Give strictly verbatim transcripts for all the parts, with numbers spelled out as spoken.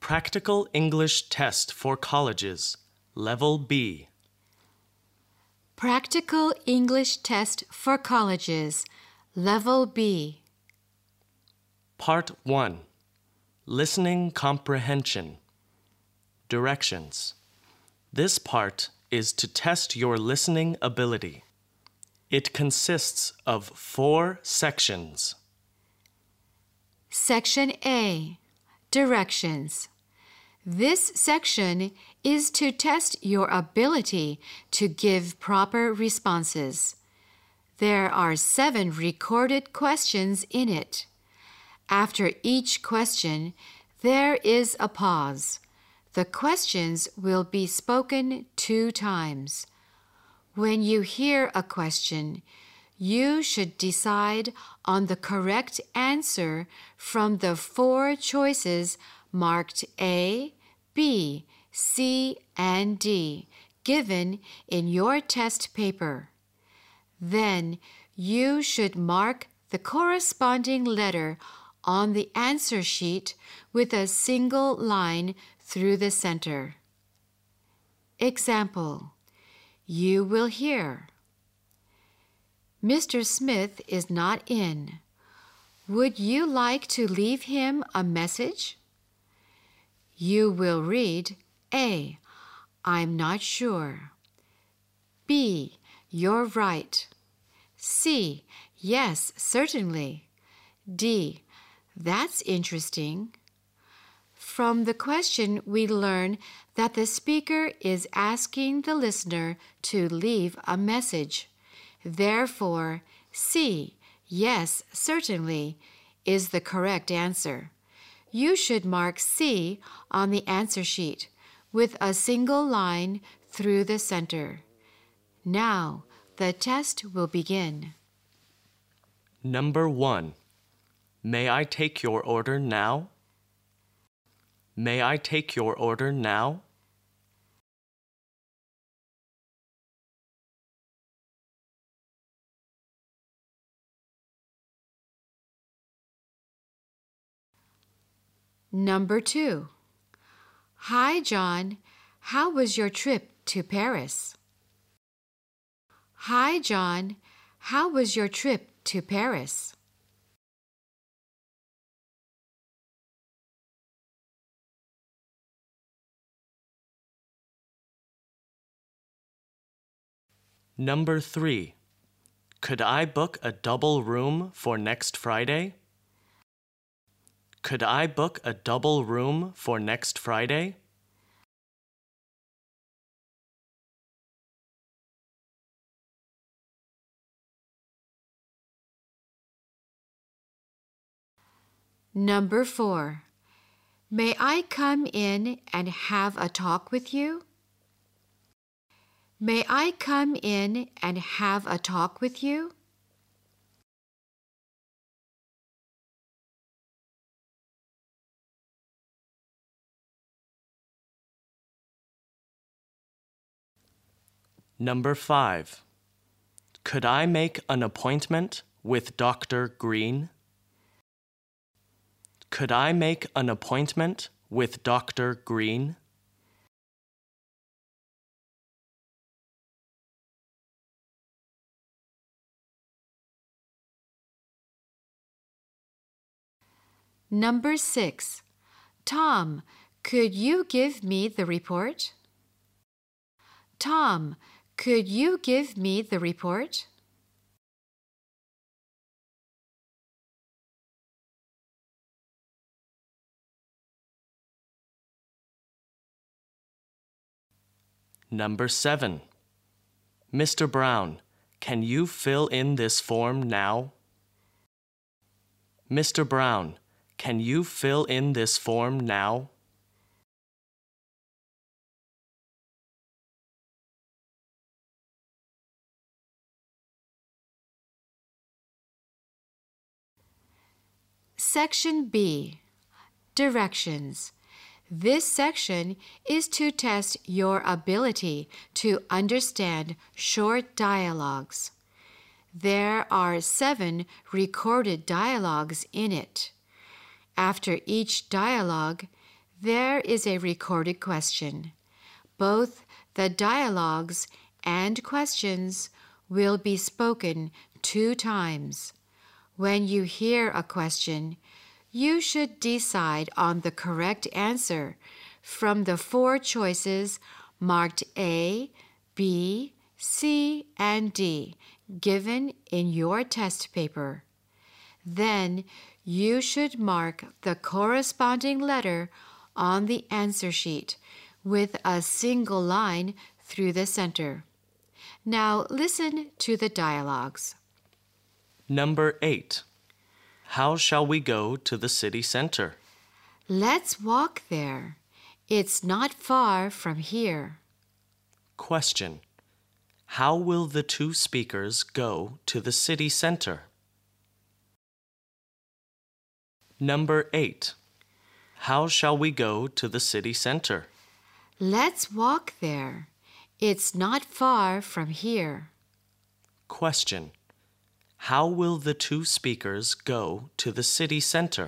Practical English Test for Colleges, Level B. Practical English Test for Colleges, Level B. Part one. Listening Comprehension. Directions. This part is to test your listening ability. It consists of four sections. Section A, Directions. This section is to test your ability to give proper responses. There are seven recorded questions in it. After each question, there is a pause. The questions will be spoken two times. When you hear a question, you should decide on the correct answer from the four choices marked A, B, C, and D given in your test paper. Then you should mark the corresponding letter on the answer sheet with a single line through the center. Example, you will hear, Mister Smith is not in. Would you like to leave him a message? You will read A, I'm not sure. B, you're right. C, yes, certainly. D, that's interesting. From the question, we learn that the speaker is asking the listener to leave a message. Therefore, C, yes, certainly, is the correct answer. You should mark C on the answer sheet with a single line through the center. Now, the test will begin. Number one. May I take your order now? May I take your order now? Number two. Hi, John. How was your trip to Paris? Hi, John. How was your trip to Paris? Number three. Could I book a double room for next Friday? Could I book a double room for next Friday? Number four. May I come in and have a talk with you? May I come in and have a talk with you? Number five. Could I make an appointment with Doctor Green? Could I make an appointment with Doctor Green? Number six. Tom, could you give me the report? Tom, could you give me the report? Number seven. Mister Brown, can you fill in this form now? Mister Brown, can you fill in this form now? Section B, Directions. This section is to test your ability to understand short dialogues. There are seven recorded dialogues in it. After each dialogue, There is a recorded question. Both the dialogues and questions will be spoken two times. When you hear a question, you should decide on the correct answer from the four choices marked A, B, C, and D given in your test paper. Then you should mark the corresponding letter on the answer sheet with a single line through the center. Now listen to the dialogues. Number eight. How shall we go to the city center? Let's walk there. It's not far from here. Question. How will the two speakers go to the city center? Number eight. How shall we go to the city center? Let's walk there. It's not far from here. Question. How will the two speakers go to the city center?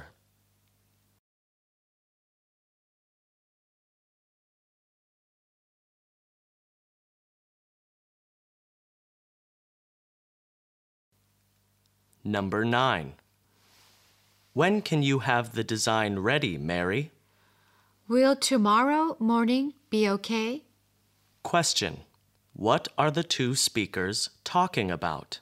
Number nine. When can you have the design ready, Mary? Will tomorrow morning be okay? Question. What are the two speakers talking about?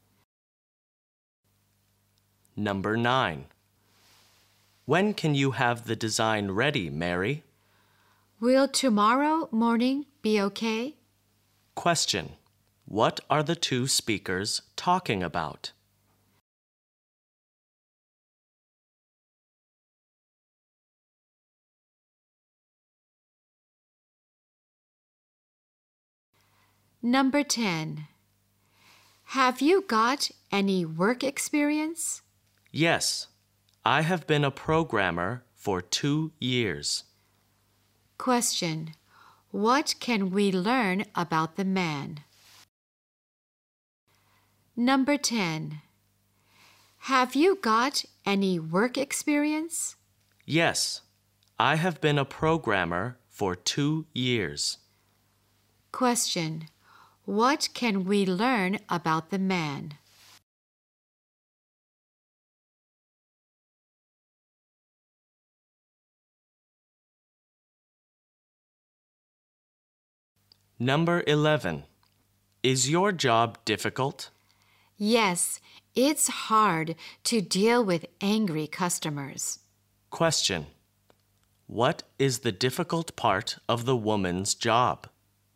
Number nine. When can you have the design ready, Mary? Will tomorrow morning be okay? Question. What are the two speakers talking about? Number ten. Have you got any work experience? Yes, I have been a programmer for two years. Question. What can we learn about the man? Number ten. Have you got any work experience? Yes, I have been a programmer for two years. Question. What can we learn about the man? Number eleven. Is your job difficult? Yes, it's hard to deal with angry customers. Question. What is the difficult part of the woman's job?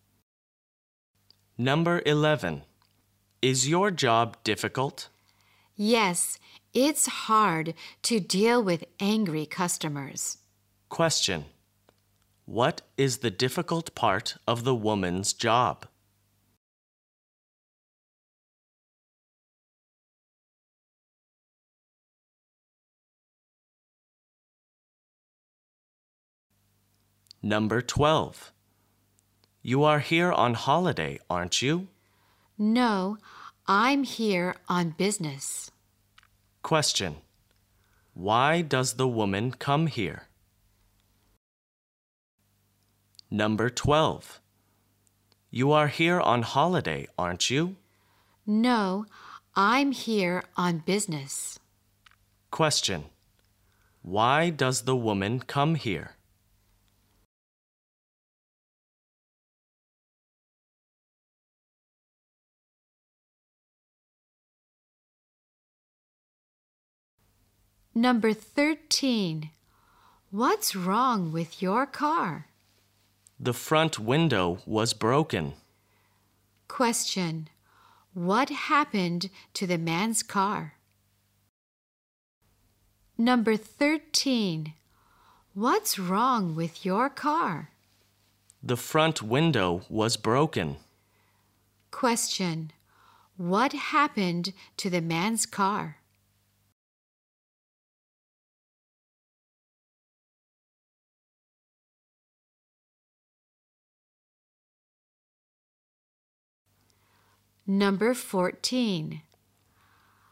Number eleven. Is your job difficult? Yes, it's hard to deal with angry customers. Question. What is the difficult part of the woman's job? Number twelve. You are here on holiday, aren't you? No, I'm here on business. Question. Why does the woman come here? Number twelve. You are here on holiday, aren't you? No, I'm here on business. Question. Why does the woman come here? Number thirteen. What's wrong with your car? The front window was broken. Question. What happened to the man's car? Number thirteen. What's wrong with your car? The front window was broken. Question. What happened to the man's car? Number fourteen.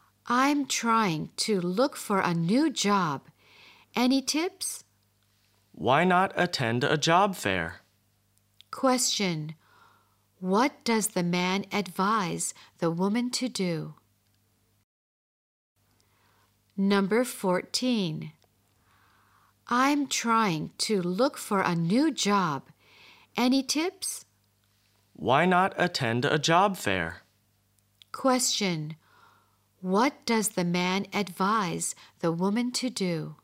I'm trying to look for a new job. Any tips? Why not attend a job fair? Question. What does the man advise the woman to do? Number fourteen. I'm trying to look for a new job. Any tips? Why not attend a job fair? Question. What does the man advise the woman to do?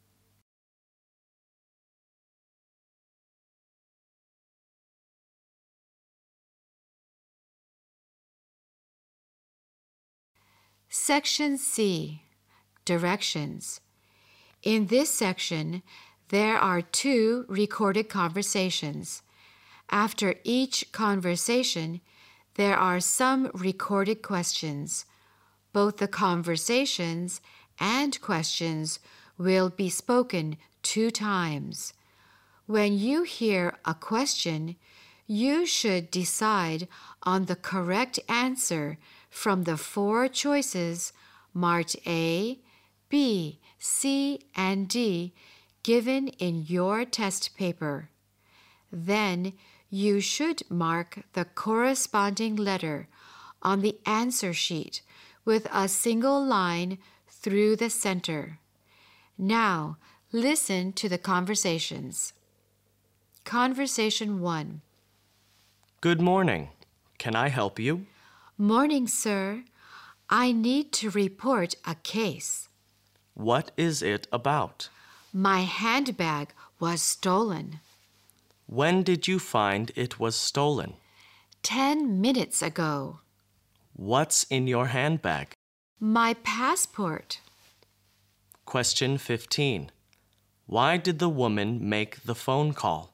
Section C. Directions. In this section, there are two recorded conversations. After each conversation, there are some recorded questions. Both the conversations and questions will be spoken two times. When you hear a question, you should decide on the correct answer from the four choices marked A, B, C, and D given in your test paper. Then you should mark the corresponding letter on the answer sheet with a single line through the center. Now, listen to the conversations. Conversation one. Good morning. Can I help you? Morning, sir. I need to report a case. What is it about? My handbag was stolen. When did you find it was stolen? Ten minutes ago. What's in your handbag? My passport. Question fifteen. Why did the woman make the phone call?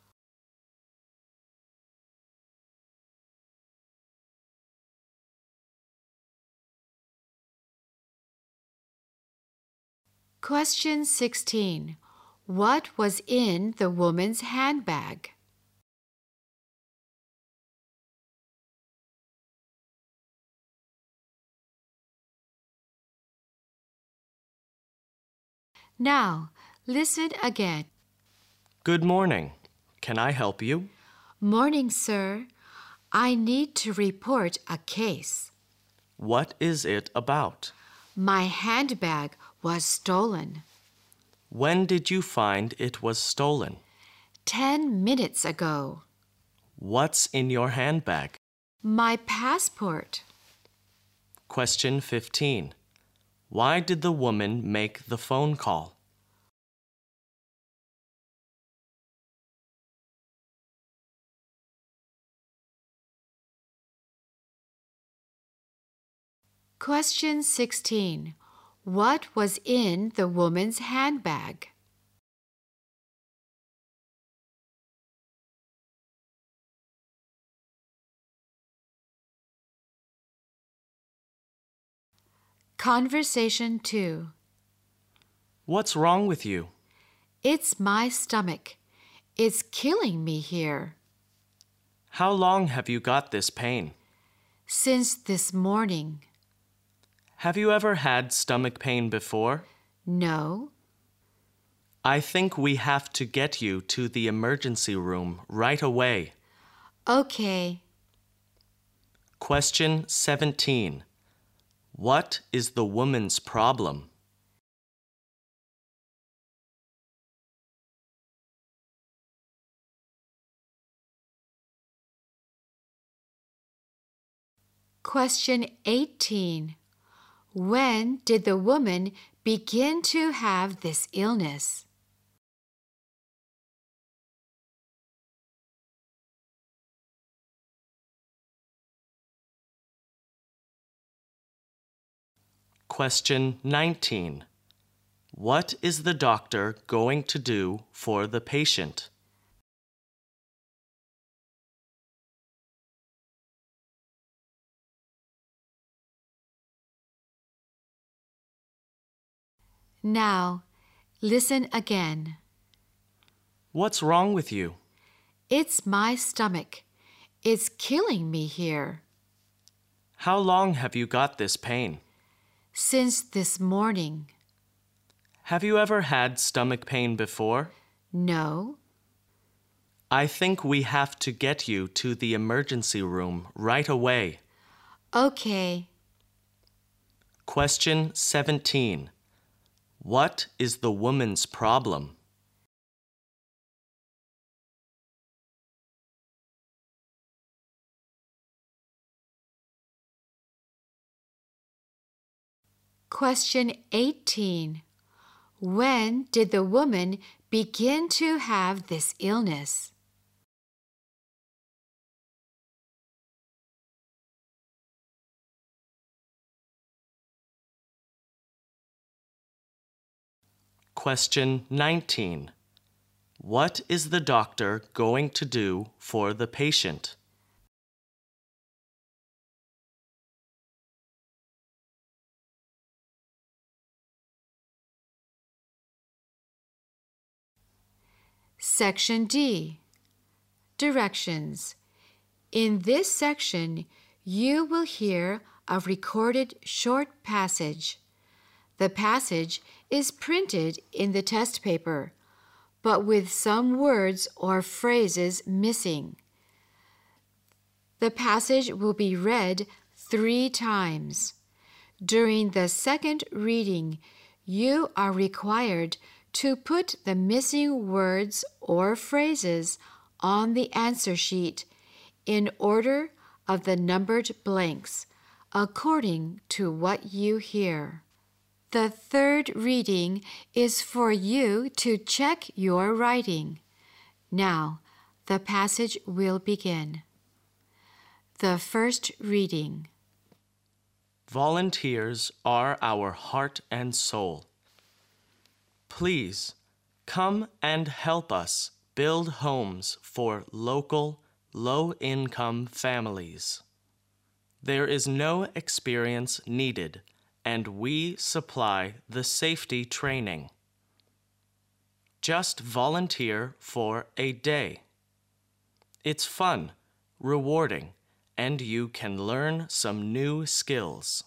Question sixteen. What was in the woman's handbag? Now, listen again. Good morning. Can I help you? Morning, sir. I need to report a case. What is it about? My handbag was stolen. When did you find it was stolen? Ten minutes ago. What's in your handbag? My passport. Question fifteen. Why did the woman make the phone call? Question sixteen. What was in the woman's handbag? Conversation two. What's wrong with you? It's my stomach. It's killing me here. How long have you got this pain? Since this morning. Have you ever had stomach pain before? No. I think we have to get you to the emergency room right away. Okay. Question seventeen. What is the woman's problem? Question eighteen. When did the woman begin to have this illness? Question nineteen. What is the doctor going to do for the patient? Now, listen again. What's wrong with you? It's my stomach. It's killing me here. How long have you got this pain? Since this morning. Have you ever had stomach pain before? No. I think we have to get you to the emergency room right away. Okay. Question seventeen. What is the woman's problem? Question eighteen. When did the woman begin to have this illness? Question nineteen. What is the doctor going to do for the patient? Section D. Directions. In this section, you will hear a recorded short passage. The passage is printed in the test paper, but with some words or phrases missing. The passage will be read three times. During the second reading, you are required to put the missing words or phrases on the answer sheet in order of the numbered blanks, according to what you hear. The third reading is for you to check your writing. Now, the passage will begin. The first reading. Volunteers are our heart and soul. Please come and help us build homes for local, low-income families. There is no experience needed, and we supply the safety training. Just volunteer for a day. It's fun, rewarding, and you can learn some new skills.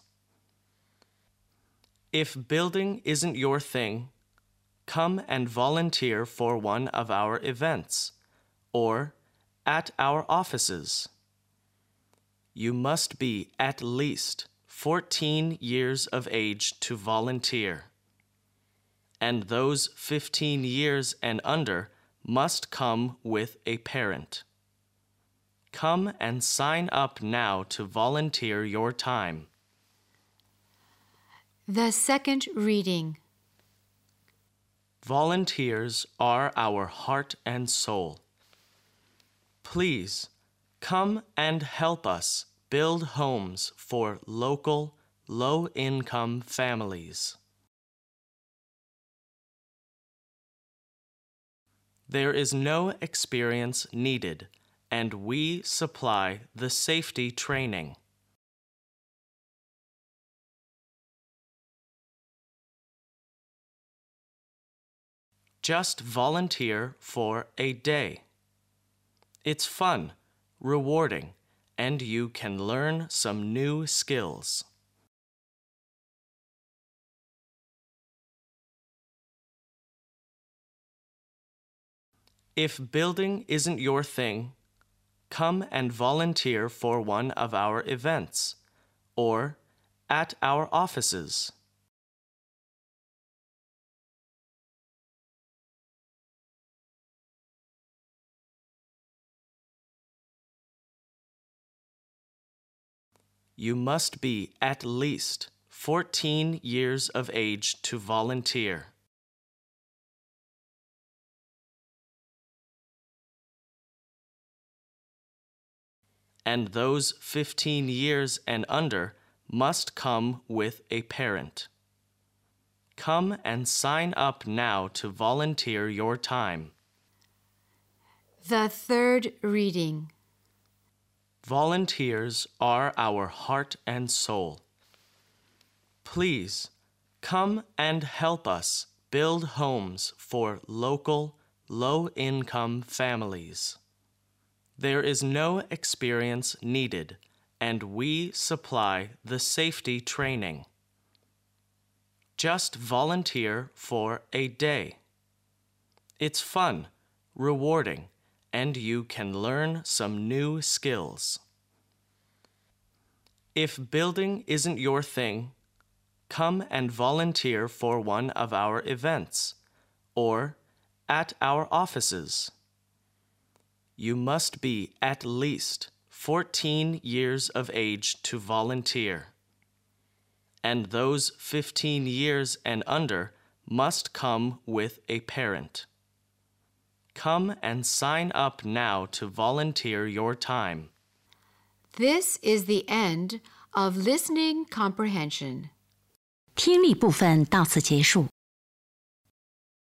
If building isn't your thing, come and volunteer for one of our events or at our offices. You must be at least fourteen years of age to volunteer, and those fifteen years and under must come with a parent. Come and sign up now to volunteer your time. The second reading. Volunteers are our heart and soul. Please come and help us build homes for local, low-income families. There is no experience needed, and we supply the safety training. Just volunteer for a day. It's fun, rewarding, and you can learn some new skills. If building isn't your thing, come and volunteer for one of our events or at our offices. You must be at least fourteen years of age to volunteer. And those fifteen years and under must come with a parent. Come and sign up now to volunteer your time. The third reading. Volunteers are our heart and soul. Please come and help us build homes for local, low-income families. There is no experience needed, and we supply the safety training. Just volunteer for a day. It's fun, rewarding, and you can learn some new skills. If building isn't your thing, come and volunteer for one of our events or at our offices. You must be at least fourteen years of age to volunteer, and those fifteen years and under must come with a parent. Come and sign up now to volunteer your time. This is the end of listening comprehension. 听力部分到此结束。